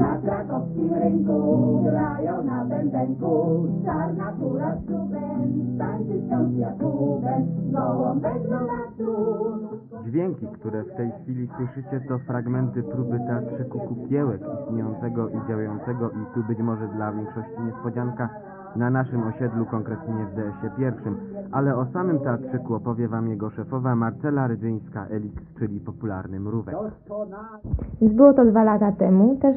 Na krakowskim rynku grają na bębenku, czarna kura z czubem, tańczy wciąż Jakubem, gołąbek do lasu. Dźwięki, które w tej chwili słyszycie, to fragmenty próby teatrzyku Kukiełek, istniejącego i działającego i tu być może dla większości niespodzianka na naszym osiedlu, konkretnie w DS-ie I, ale o samym teatrzyku opowie wam jego szefowa Marcela Rydzyńska-Elix, czyli popularny Mrówek. Więc było to 2 lata temu, też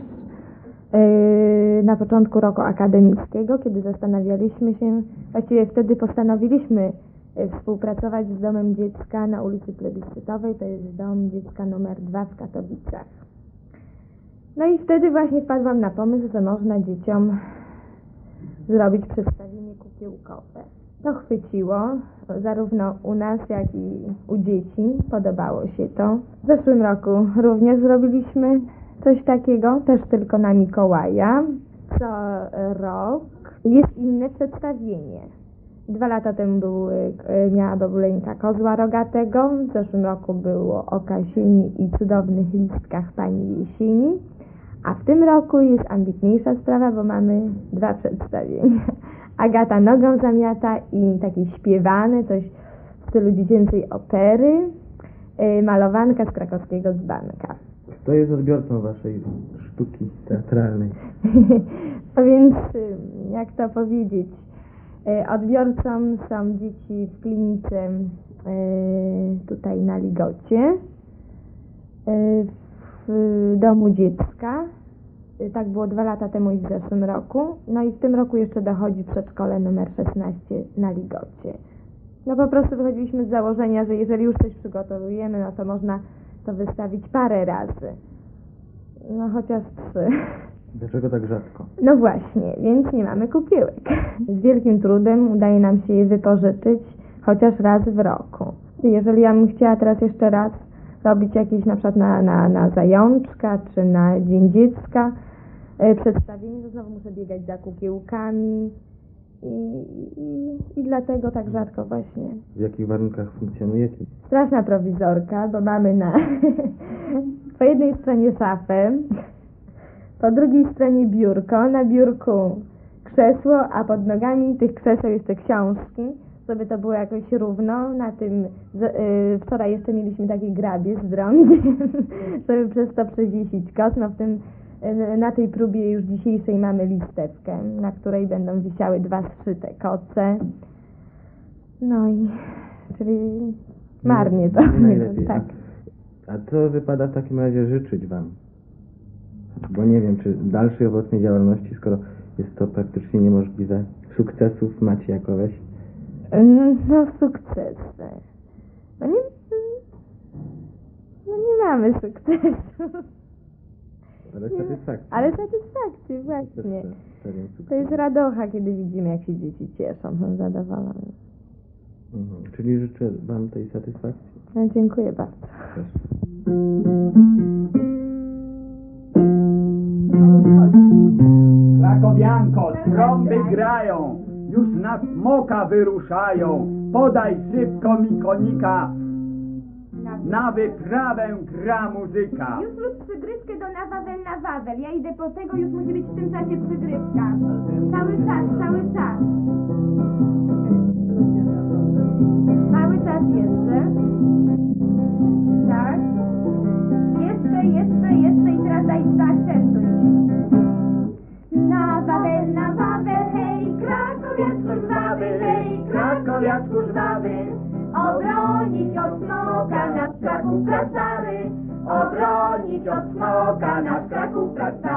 na początku roku akademickiego, kiedy zastanawialiśmy się, właściwie wtedy postanowiliśmy współpracować z Domem Dziecka na ulicy Plebiscytowej, to jest Dom Dziecka numer 2 w Katowicach. No i wtedy właśnie wpadłam na pomysł, że można dzieciom zrobić przedstawienie kukiełkowe. To chwyciło, zarówno u nas, jak i u dzieci. Podobało się to. W zeszłym roku również zrobiliśmy coś takiego, też tylko na Mikołaja. Co rok jest inne przedstawienie. 2 lata temu miała Babuleńka Kozła Rogatego, w zeszłym roku było o Kasieni i cudownych listkach pani Jesieni, a w tym roku jest ambitniejsza sprawa, bo mamy 2 przedstawienia. Agata nogą zamiata i takie śpiewane, coś w stylu dziecięcej opery, malowanka z krakowskiego dzbanka. Kto jest odbiorcą waszej sztuki teatralnej? No więc, jak to powiedzieć, odbiorcą są dzieci w klinice tutaj na Ligocie, w Domu Dziecka. Tak było 2 lata temu i w zeszłym roku. No i w tym roku jeszcze dochodzi przedszkole numer 16 na Ligocie. No po prostu wychodziliśmy z założenia, że jeżeli już coś przygotowujemy, no to można to wystawić parę razy. No chociaż 3. Dlaczego tak rzadko? No właśnie, więc nie mamy kukiełek. Z wielkim trudem udaje nam się je wypożyczyć chociaż raz w roku. Jeżeli ja bym chciała teraz jeszcze raz robić jakieś na przykład na Zajączka czy na Dzień Dziecka przedstawienie, to znowu muszę biegać za kukiełkami i dlatego tak rzadko właśnie. W jakich warunkach funkcjonujecie? Straszna prowizorka, bo mamy po jednej stronie szafę, po drugiej stronie biurko, na biurku krzesło, a pod nogami tych krzeseł jeszcze książki, żeby to było jakoś równo. Na tym wczoraj jeszcze mieliśmy takie grabie z drągiem, żeby przez to przewiesić koc. No na tej próbie już dzisiejszej mamy listewkę, na której będą wisiały 2 zszyte koce. No i czyli marnie to. Najlepiej. Tak. A co wypada w takim razie życzyć wam? Bo nie wiem, czy dalszej owocnej działalności, skoro jest to praktycznie niemożliwe. Sukcesów macie jakoś? No sukcesy. No nie mamy sukcesu. Ale satysfakcji. Ale satysfakcji, właśnie. To jest radocha, kiedy widzimy, jak się dzieci cieszą, są zadowolone. Czyli życzę wam tej satysfakcji. No, dziękuję bardzo. Proszę. Krakowianko, trąby grają, już na smoka wyruszają. Podaj szybko mi konika, na wyprawę gra muzyka. Już lub przygrywkę do na Wawel. Ja idę po tego, już musi być w tym czasie przygrywka. Cały czas. Cały czas jeszcze. Tak. Jeszcze i teraz daj zaakcentuj. Na Wawel, hej, krakowiaczku żwawy, hej, krakowiaczku żwawy. Obronić od smoka nasz Kraków prastary, obronić od smoka nasz Kraków prastary.